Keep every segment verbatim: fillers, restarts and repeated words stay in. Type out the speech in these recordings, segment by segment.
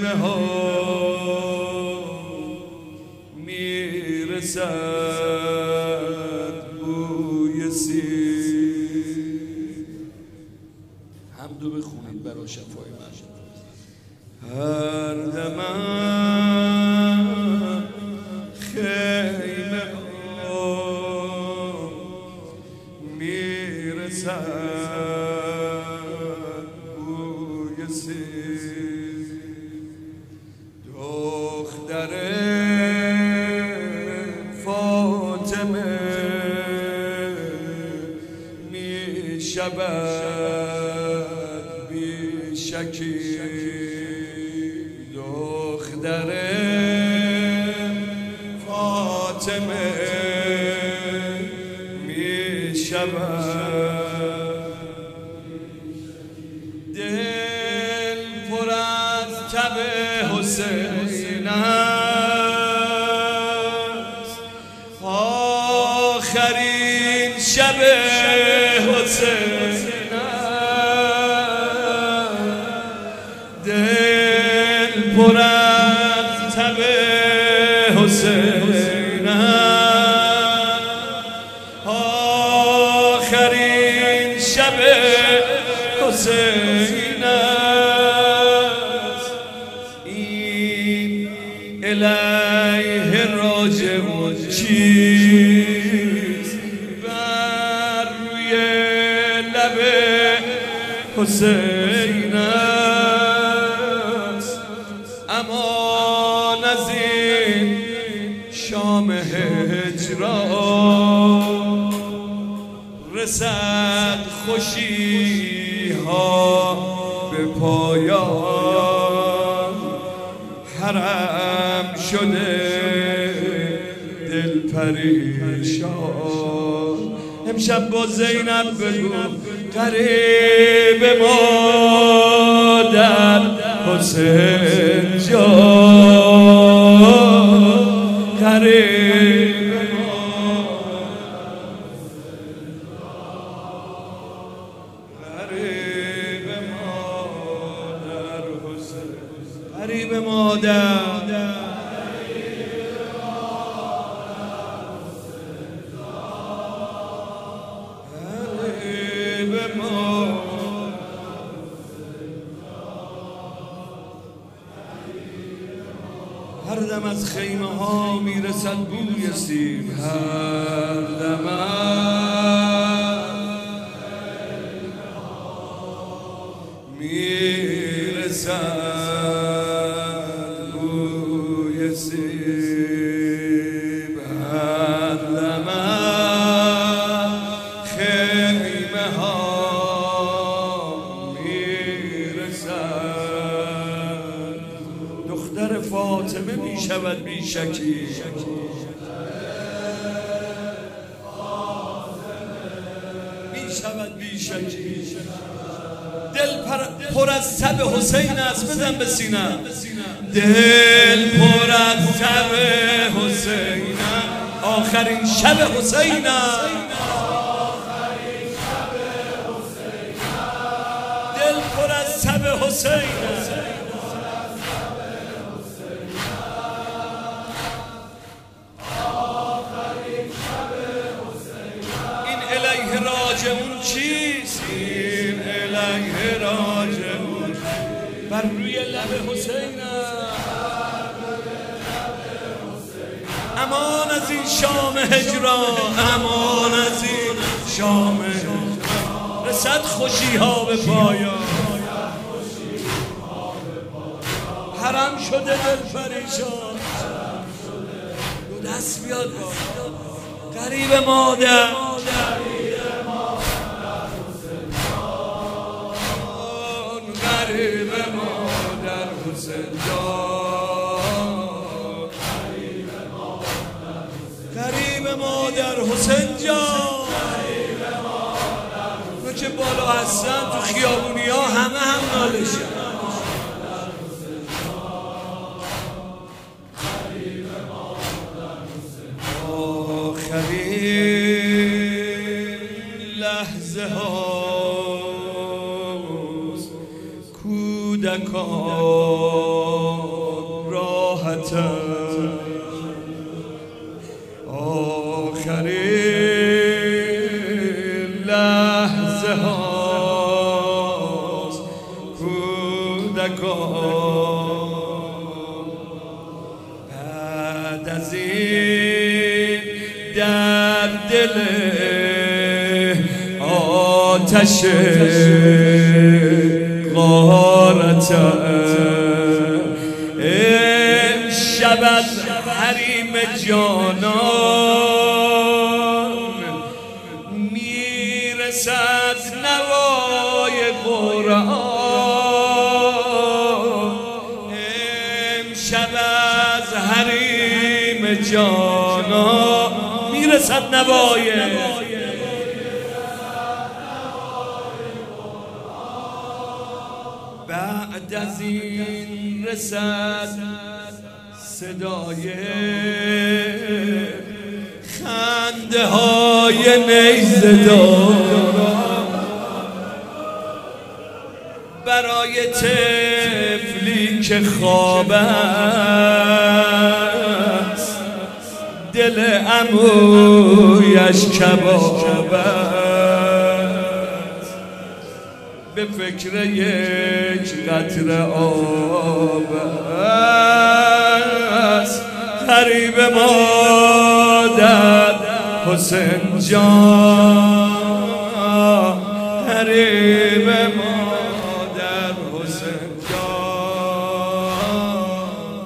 خیمه ها میرسد بوی سیر. حمدو بخونید برای شفای من. هر دمم خیمه ها میرسد بوی سیر. دختر فاطمه میشود بی شکی. دختر فاطمه میشود دل پر از تب حسین است. آخرین شب حسین است. دل پر از تب حسین است. آخرین شب حسین است. این الیه راجعون چیست بر روی لب حسین است. امان از این شام هجران رسد خوشی ها به پایان. حرم شده دل پریشان. امشب با زینب بگو قریب مادر حسین جان. قریب قریب مادر قریب مادر. هر دم از خیمه ها میرسد بوی سیر. هر دم میرسد بوی سیب. هر دم خیمه ها میرسد. دختر فاطمه میشود بی شکی. میشود بی شکی. دل پر از تب حسین است. بزن به سینم. دل پر از تب حسین است. آخرین شب حسین است. دل پر از تب حسین است. این الیه راجعون چیست؟ این الیه راجعون بر روی لب حسین است. امان از این شام هجران. امان از این شام هجران رسد خوشی ها به پایان. حرم شده دل پریشان. دو دست بیاد قریب مادر. قریب مادر حسین جان. قریب مادر حسین جان. تو که بالا هستن تو خیابونی ها همه هم نالشن. آخرین لحظه هاست کودکان آخرین لحظه هاست کودکان بعد از این در دل آتش غارت امشب از حریم جانان میرسد نوای قرآن امشب از حریم جانان میرسد نوای بعد از این رسد صدای خنده های نیزه داران برای طفلی که خواب است دل عمویش کباب است به فکر یک قطره آب است غریب مادر حسین جان غریب مادر حسین جان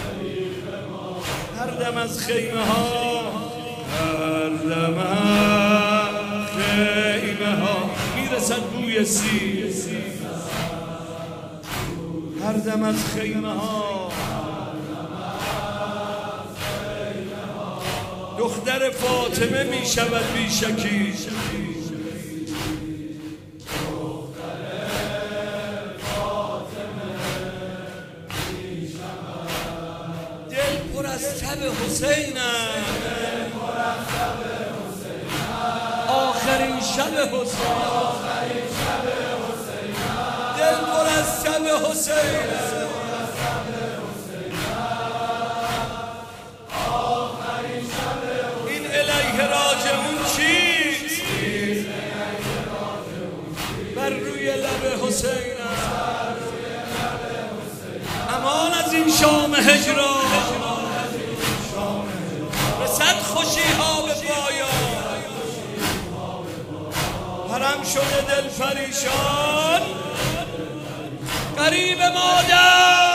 هر دم از خیمه ها هر دم از خیمه ها میرسد بوی سیر هر دم از خیمه ها دختر فاطمه می شود بی شکی دل پر از تب حسین آخرین شب حسین دل پر از تب حسین راجعون چیست بر روی لب حسین امان از این شام هجران رسد خوشی ها به پایان حرم شده دل پریشان غریب مادر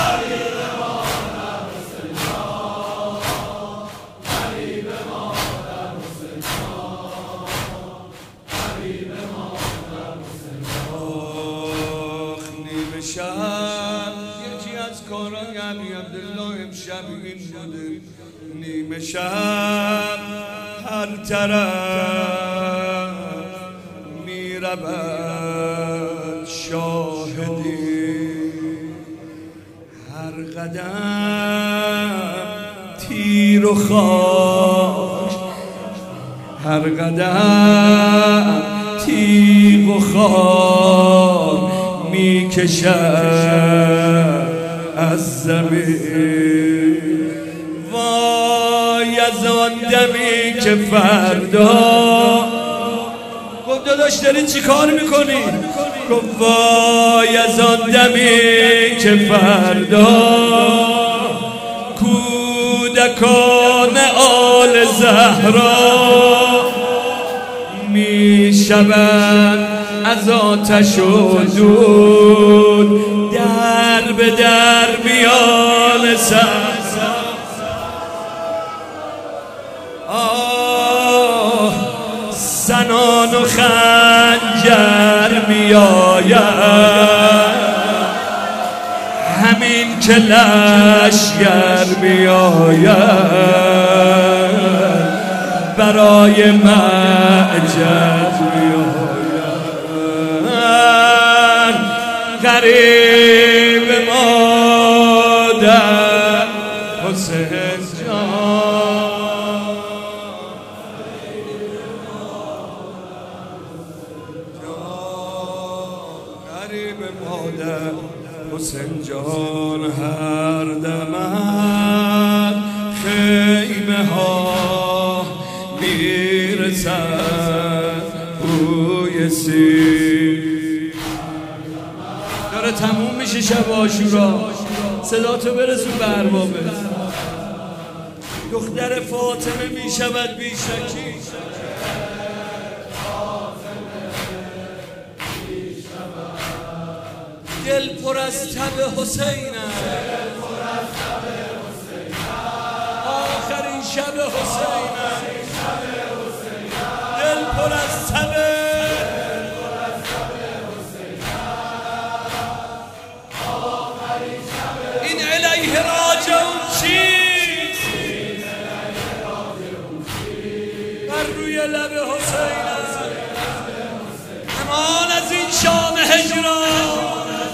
یکی از کارای علی عبدالله امشب این بوده نیمه شب هر طرف می رود شاهدی هر قدم تیر و خاک هر قدم تیغ و خاک می کشد از زمین وای از آن دمی که فردا گفت داداش داری چی کار میکنی؟ گفت وای از آن دمی که فردا کودکان آل زهرا می شوند از آتش و دود در به در میان سرزا آه زنان و خنجر می آید همین که لشگر می آید برای معجز می آید غریب مادر حسین جان غریب مادر حسین جان هر دم خیمه ها میرسد بوی سیر. داره تموم میشه شب عاشورا، صدا تو برسون به اربابه. دختر فاطمه میشود بیشکی، دل پر از تب حسین است، آخرین شب حسین است. دل پر از تب این الیه راجعون چیست؟ بر روی لب حسین است. امان از این شام هجران،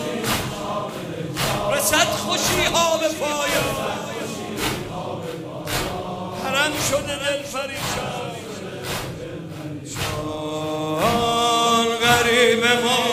رسد خوشی ها به پایان. حرم شده دل فریشان، غریب ما